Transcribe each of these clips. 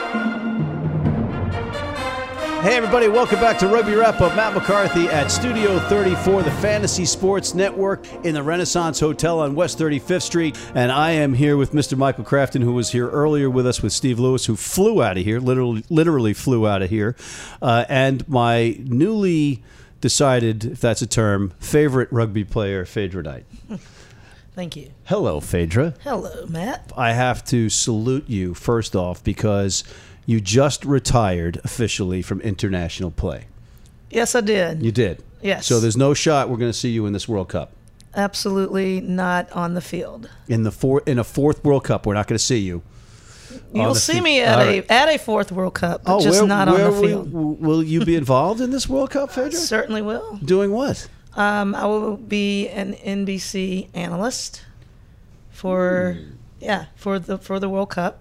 Hey everybody, welcome back to Rugby Wrap-Up. Matt McCarthy at Studio 34, the Fantasy Sports Network in the Renaissance Hotel on West 35th Street. And I am here with Mr. Michael Crafton, who was here earlier with us with Steve Lewis, who flew out of here, literally flew out of here. And my newly decided, if that's a term, favorite rugby player, Phaedra Knight. Thank you. Hello, Phaedra. Hello, Matt. I have to salute you, first off, because you just retired officially from international play. Yes, I did. You did? Yes. So there's no shot we're going to see you in this World Cup? Absolutely not on the field. In a fourth World Cup, we're not going to see you. You'll see me at a fourth World Cup, but just not on the field. Will you be involved in this World Cup, Phaedra? Certainly will. Doing what? I will be an NBC analyst for the World Cup.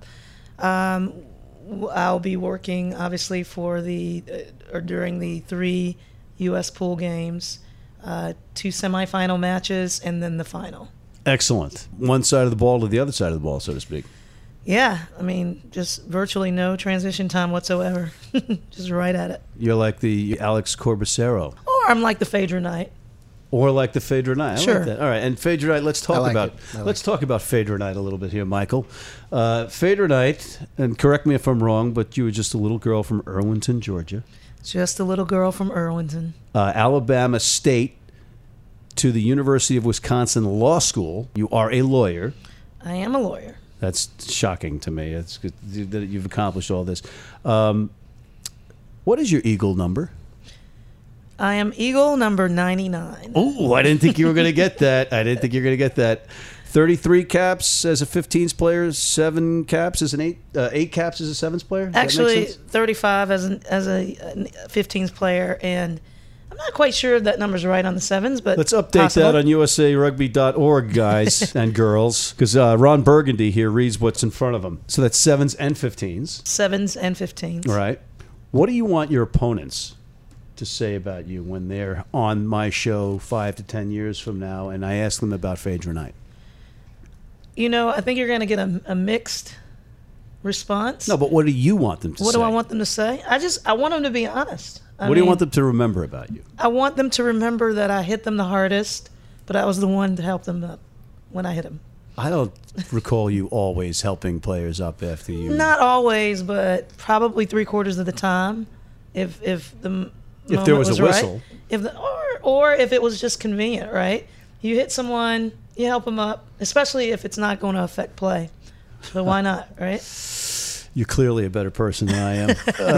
I'll be working, obviously, for during the 3 U.S. pool games, 2 semifinal matches, and then the final. Excellent. One side of the ball to the other side of the ball, so to speak. Yeah, I mean, just virtually no transition time whatsoever. Just right at it. You're like the Alex Corbacero. Or I'm like the Phaedra Knight. Or like the Phaedra Knight. Sure. Like that. All right, and Phaedra Knight, let's talk about Phaedra Knight a little bit here, Michael. Phaedra Knight, and correct me if I'm wrong, but you were just a little girl from Irwinton, Georgia. Just a little girl from Irwinton. Alabama State to the University of Wisconsin Law School. You are a lawyer. I am a lawyer. That's shocking to me. It's good that you've accomplished all this. What is your Eagle number? I am Eagle number 99. Oh, I didn't think you were going to get that. 33 caps as a 15s player, 7 caps as an 8 caps as a 7s player. Does Actually, 35 as a 15s player, and I'm not quite sure if that number's right on the 7s, but let's update that on usarugby.org, guys and girls, because Ron Burgundy here reads what's in front of him. So that's 7s and 15s. 7s and 15s. All right. What do you want your opponents to say about you when they're on my show 5 to 10 years from now and I ask them about Phaedra Knight? You know, I think you're going to get a mixed response. No, but what do you want them to say? What do I want them to say? I want them to be honest. What do you want them to remember about you? I want them to remember that I hit them the hardest, but I was the one to help them up when I hit them. I don't recall you always helping players up after you. Not always, but probably 3/4 of the time. If there was a whistle. Right. Or if it was just convenient, right? You hit someone, you help them up, especially if it's not going to affect play. So why not, right? You're clearly a better person than I am.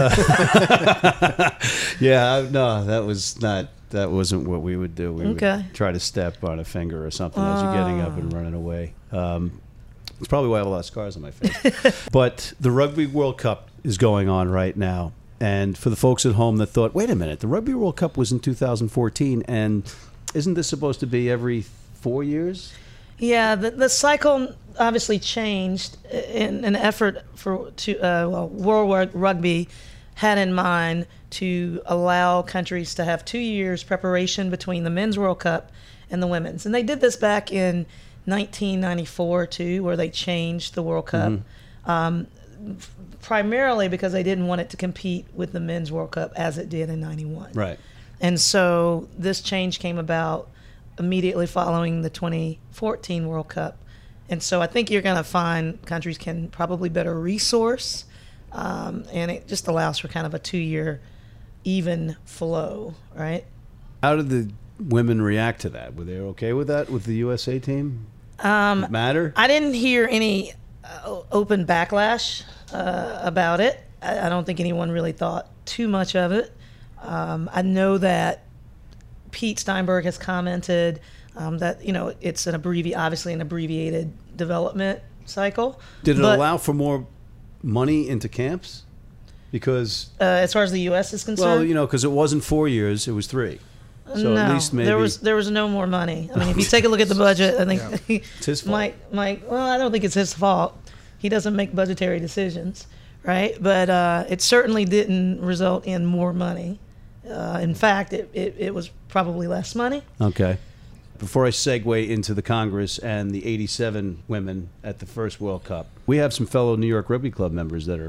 That wasn't what we would do. We would try to step on a finger or something as you're getting up and running away. It's probably why I have a lot of scars on my face. But the Rugby World Cup is going on right now. And for the folks at home that thought, wait a minute, the Rugby World Cup was in 2014, and isn't this supposed to be every 4 years? Yeah, the cycle obviously changed in an effort World Rugby had in mind to allow countries to have 2 years preparation between the Men's World Cup and the Women's. And they did this back in 1994, too, where they changed the World Cup. Mm-hmm. Primarily because they didn't want it to compete with the Men's World Cup as it did in 91. Right. And so this change came about immediately following the 2014 World Cup. And so I think you're going to find countries can probably better resource, and it just allows for kind of a 2-year even flow, right? How did the women react to that? Were they okay with that, with the USA team? Did it matter? I didn't hear any open backlash about it. I don't think anyone really thought too much of it. I know that Pete Steinberg has commented that it's obviously an abbreviated development cycle. Did it allow for more money into camps? Because as far as the U.S. is concerned, because it wasn't 4 years, it was 3. So no, at least maybe there was no more money. I mean, if you take a look at the budget, I think it's his fault. Mike. Well, I don't think it's his fault. He doesn't make budgetary decisions, right? But it certainly didn't result in more money. In fact, it was probably less money. Okay. Before I segue into the Congress and the 87 women at the first World Cup, we have some fellow New York Rugby Club members that are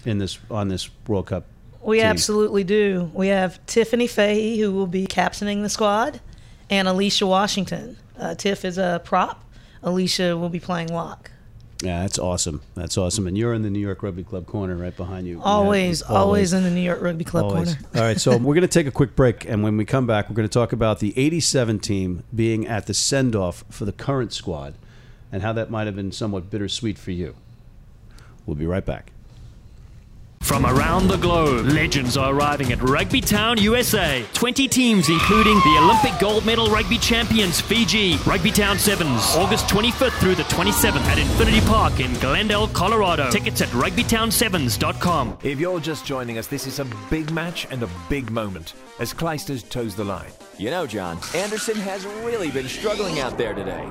on this World Cup? We team? absolutely do. We have Tiffany Fahey, who will be captaining the squad, and Alicia Washington. Tiff is a prop. Alicia will be playing lock. Yeah, that's awesome. That's awesome. And you're in the New York Rugby Club corner right behind you. Always in the New York Rugby Club corner. All right, so we're going to take a quick break, and when we come back, we're going to talk about the 87 team being at the send-off for the current squad and how that might have been somewhat bittersweet for you. We'll be right back. From around the globe, legends are arriving at Rugby Town, USA. 20 teams, including the Olympic gold medal rugby champions, Fiji. Rugby Town Sevens, August 25th through the 27th at Infinity Park in Glendale, Colorado. Tickets at rugbytownsevens.com. If you're just joining us, this is a big match and a big moment as Clijsters toes the line. You know, John, Anderson has really been struggling out there today.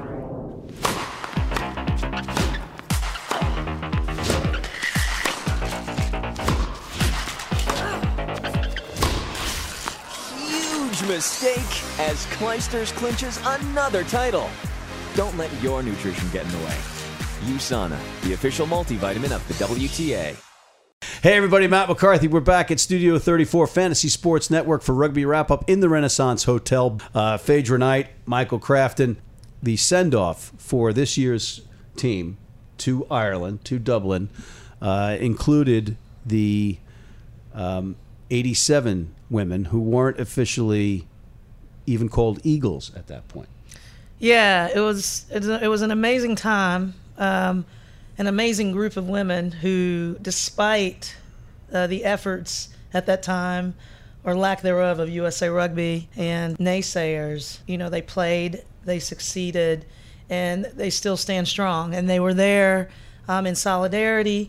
Mistake as Clijsters clinches another title. Don't let your nutrition get in the way. USANA, the official multivitamin of the WTA. Hey everybody, Matt McCarthy. We're back at Studio 34 Fantasy Sports Network for Rugby Wrap-Up in the Renaissance Hotel. Phaedra Knight, Michael Crafton. The send-off for this year's team to Ireland, to Dublin, included the 87 women who weren't officially even called Eagles at that point. Yeah, it was an amazing time, an amazing group of women who, despite the efforts at that time or lack thereof of USA Rugby and naysayers, they played, they succeeded, and they still stand strong. And they were there in solidarity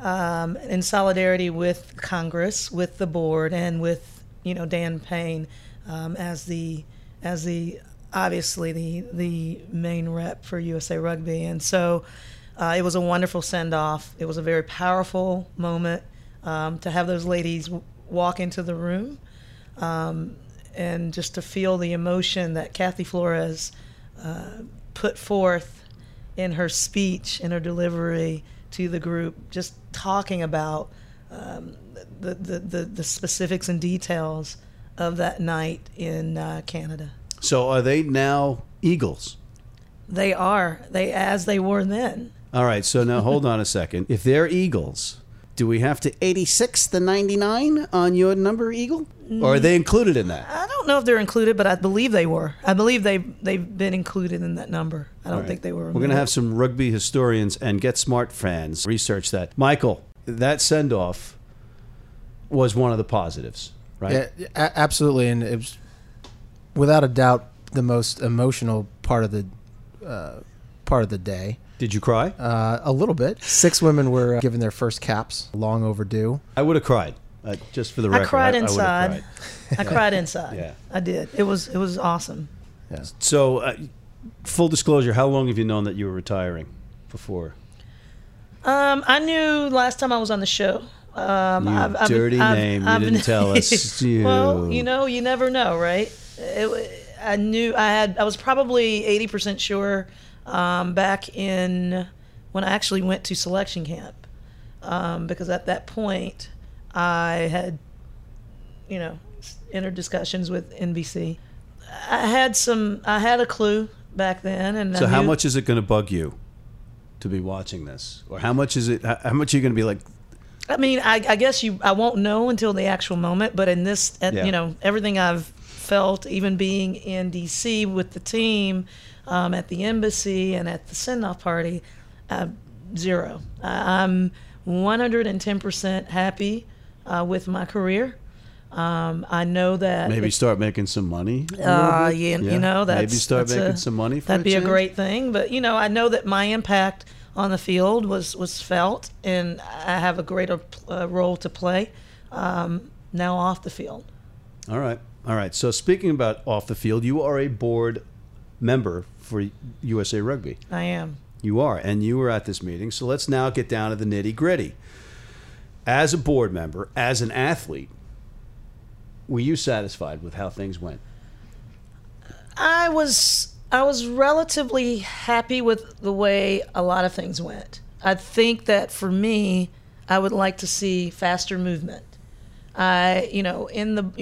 with Congress, with the board, and with Dan Payne as the obviously the main rep for USA Rugby. And so it was a wonderful send-off. It was a very powerful moment to have those ladies walk into the room and just to feel the emotion that Kathy Flores put forth in her speech, in her delivery to the group, just talking about the specifics and details of that night in Canada. So are they now Eagles? They are. As they were then. All right, so now hold on a second. If they're Eagles, do we have to 86 the 99 on your number, Eagle? Or are they included in that? I don't know if they're included, but I believe they were. I believe they've been included in that number. I don't think they were. We're going to have some rugby historians and Get Smart fans research that. Michael, that send-off was one of the positives, right? Yeah, absolutely, and it was without a doubt the most emotional part of the day. Did you cry? A little bit. 6 women were given their first caps, long overdue. I would have cried, just for the record. I cried inside. I would have cried. I cried inside. Yeah. I did. It was awesome. Yeah. So, full disclosure, how long have you known that you were retiring before? I knew last time I was on the show. Dirty name. You didn't tell us. Well, you never know, right? I knew I was probably 80% sure back in when I actually went to selection camp, because at that point I had, entered discussions with NBC. I had a clue back then, and so how much is it going to bug you to be watching this, or how much are you going to be like? I mean, I guess I won't know until the actual moment, but in this, everything I've felt, even being in D.C. with the team, at the embassy and at the send-off party, zero. I'm 110% happy with my career. I know that maybe start making some money. That's maybe start making some money. That'd be a great thing. But I know that my impact on the field was felt, and I have a greater role to play now off the field. All right. So speaking about off the field, you are a board member for USA Rugby. I am. You are, and you were at this meeting. So let's now get down to the nitty-gritty. As a board member, as an athlete, were you satisfied with how things went? I was relatively happy with the way a lot of things went. I think that for me, I would like to see faster movement. And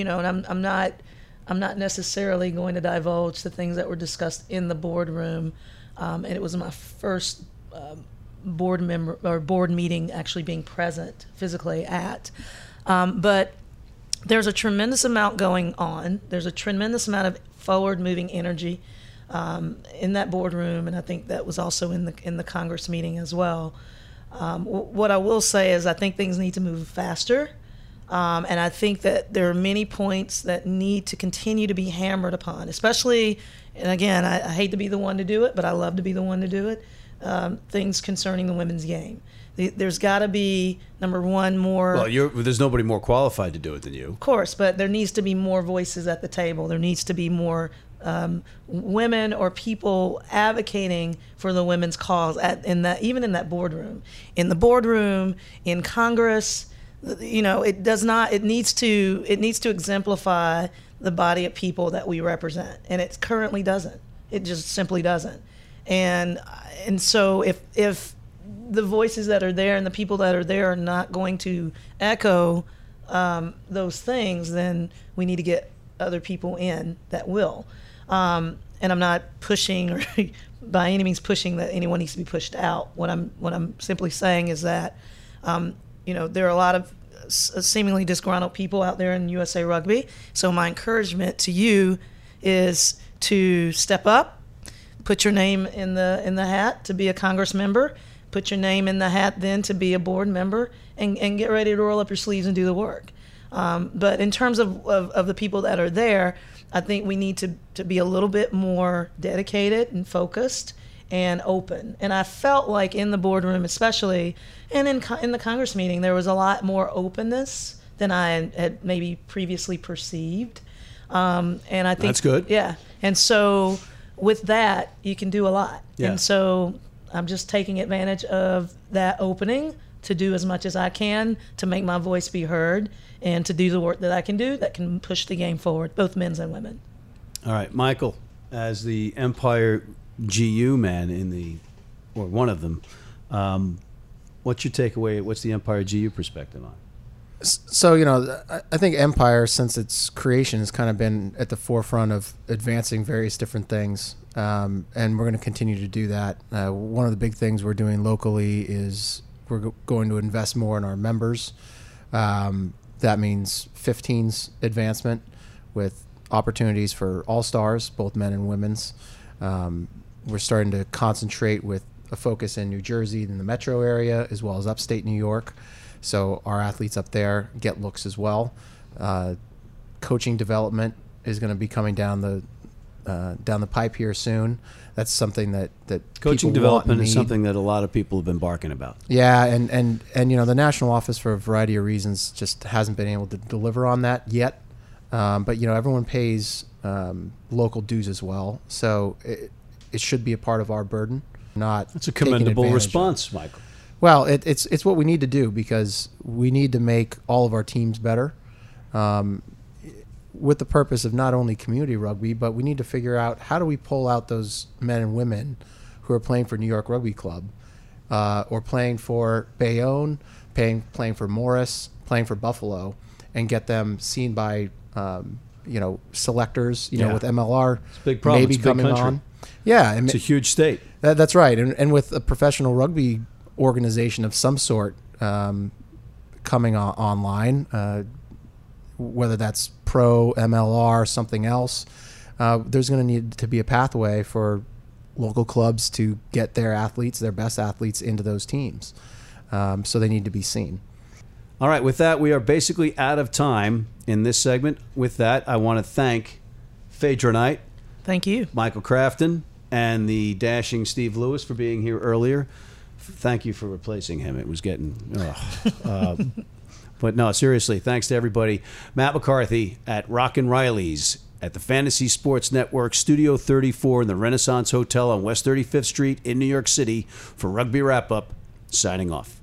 I'm not necessarily going to divulge the things that were discussed in the boardroom, and it was my first board meeting actually being present physically at. But there's a tremendous amount going on. There's a tremendous amount of forward-moving energy in that boardroom, and I think that was also in the Congress meeting as well. What I will say is I think things need to move faster. And I think that there are many points that need to continue to be hammered upon, especially, and again, I hate to be the one to do it, but I love to be the one to do it, things concerning the women's game. There's got to be, number one, more... Well, there's nobody more qualified to do it than you. Of course, but there needs to be more voices at the table. There needs to be more women or people advocating for the women's cause even in that boardroom. In the boardroom, in Congress... it needs to exemplify the body of people that we represent, and it currently doesn't. It just simply doesn't. And so if the voices that are there and the people that are there are not going to echo those things, then we need to get other people in that will. And I'm not pushing or by any means pushing that anyone needs to be pushed out. What I'm simply saying is that there are a lot of seemingly disgruntled people out there in USA Rugby. So my encouragement to you is to step up, put your name in the hat to be a Congress member, put your name in the hat then to be a board member, and get ready to roll up your sleeves and do the work. But in terms of the people that are there, I think we need to be a little bit more dedicated and focused and open. And I felt like in the boardroom especially, and in the Congress meeting, there was a lot more openness than I had maybe previously perceived. And I think that's good. Yeah. And so with that, you can do a lot. Yeah. And so I'm just taking advantage of that opening to do as much as I can to make my voice be heard and to do the work that I can do that can push the game forward, both men's and women. All right, Michael, as the Empire GU man or one of them, what's your takeaway? What's the Empire GU perspective on? So, I think Empire, since its creation, has kind of been at the forefront of advancing various different things, and we're going to continue to do that. One of the big things we're doing locally is we're going to invest more in our members. That means 15's advancement with opportunities for all-stars, both men and women's. We're starting to concentrate with a focus in New Jersey and the metro area, as well as upstate New York. So our athletes up there get looks as well. Coaching development is going to be coming down the pipe here soon. That's something that coaching people development want is something that a lot of people have been barking about. Yeah, and the national office, for a variety of reasons, just hasn't been able to deliver on that yet. But everyone pays local dues as well, so it should be a part of our burden. That's a commendable response, Michael. Well, it's what we need to do, because we need to make all of our teams better, with the purpose of not only community rugby, but we need to figure out how do we pull out those men and women who are playing for New York Rugby Club, or playing for Bayonne, playing for Morris, playing for Buffalo, and get them seen by selectors, with MLR it's a big problem. maybe it's a big coming country. on. Yeah, it's a huge state. That's right, and with a professional rugby organization of some sort coming online, whether that's pro, MLR, something else, there's going to need to be a pathway for local clubs to get their best athletes into those teams. So they need to be seen. All right, with that, we are basically out of time in this segment. With that, I want to thank Phaedra Knight. Thank you. Michael Crafton and the dashing Steve Lewis for being here earlier. Thank you for replacing him. It was getting... But no, seriously, thanks to everybody. Matt McCarthy at Rockin' Riley's at the Fantasy Sports Network, Studio 34 in the Renaissance Hotel on West 35th Street in New York City for Rugby Wrap-Up, signing off.